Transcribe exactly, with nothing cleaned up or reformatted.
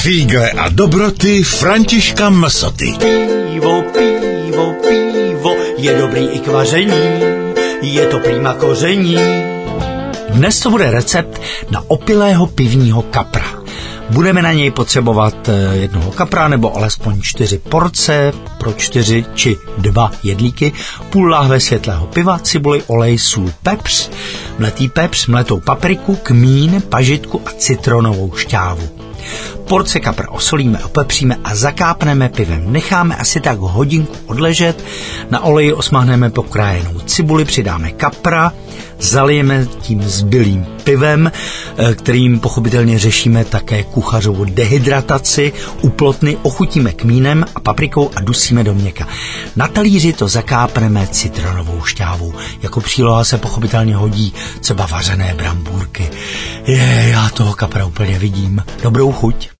Fígle a dobroty Františka Msoty. Pivo, pivo, pivo, je dobrý i k vaření, je to prýma koření. Dnes to bude recept na opilého pivního kapra. Budeme na něj potřebovat jednoho kapra nebo alespoň čtyři porce pro čtyři či dva jedlíky, půl láhve světlého piva, cibuli, olej, sůl, pepř, mletý pepř, mletou papriku, kmín, pažitku a citronovou šťávu. Porce kapra osolíme, opepříme a zakápneme pivem. Necháme asi tak hodinku odležet, na oleji osmahneme pokrájenou cibuli, přidáme kapra, zalijeme tím zbylým pivem, kterým pochopitelně řešíme také kuchařovu dehydrataci, u plotny ochutíme kmínem a paprikou a dusíme do měka. Na talíři to zakápneme citronovou šťávou. Jako příloha se pochopitelně hodí třeba vařené brambůrky. Je, já toho kapra úplně vidím. Dobrou chuť.